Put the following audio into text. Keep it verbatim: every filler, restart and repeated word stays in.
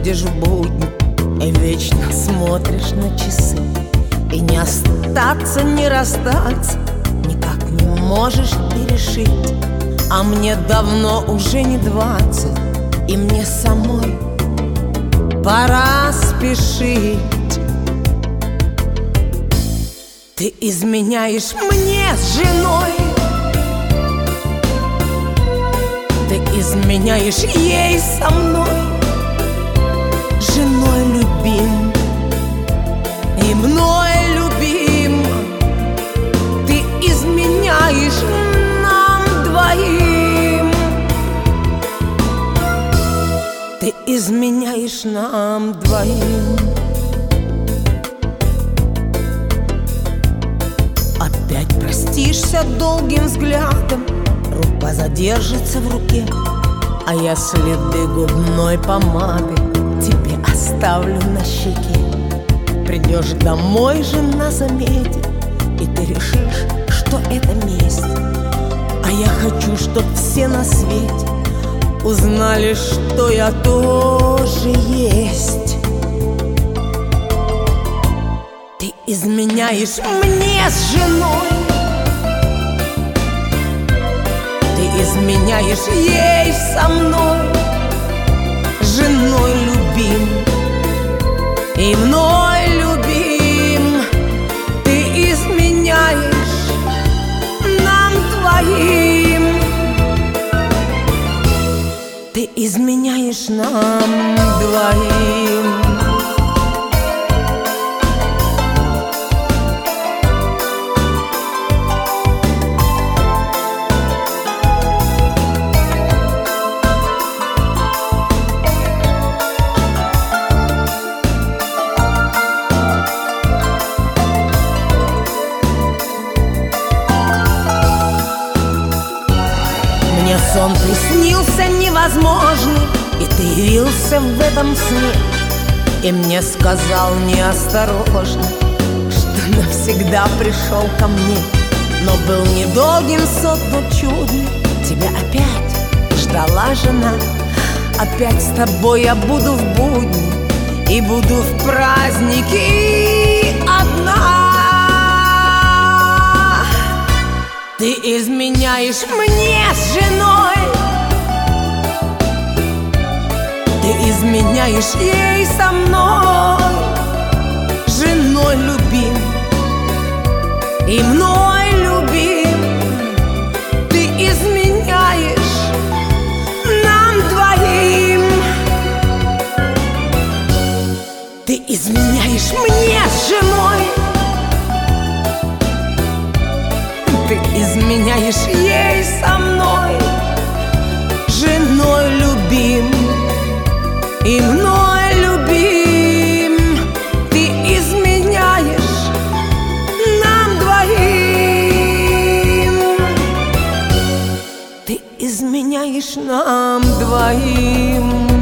приходишь в будни и вечно смотришь на часы, и не остаться, не расстаться никак не можешь ты решить. А мне давно уже не двадцать, и мне самой пора спешить. Ты изменяешь мне с женой, ты изменяешь ей со мной, женой любим и мной любим. Ты изменяешь нам двоим, ты изменяешь нам двоим. Опять простишься долгим взглядом, рука задержится в руке, а я следы губной помады тебе оставлю на щеке. Придешь домой, жена заметит, и ты решишь, что это месть. А я хочу, чтоб все на свете узнали, что я тоже есть. Ты изменяешь мне с женой, ты изменяешь ей со мной, женой любим и мной любим. Ты изменяешь нам двоим, ты изменяешь нам двоим. Мне сон приснился невозможный, и ты явился в этом сне, и мне сказал неосторожно, что навсегда пришел ко мне. Но был недолгим сон, но чудный, тебя опять ждала жена. Опять с тобой я буду в будни и буду в праздники одна. Ты изменяешь мне с женой, ты изменяешь ей со мной, женой любим и мной любим. Ты изменяешь нам двоим, ты изменяешь мне с женой, ты изменяешь ей со мной, женой любим и мной любим. Ты изменяешь нам двоим, ты изменяешь нам двоим.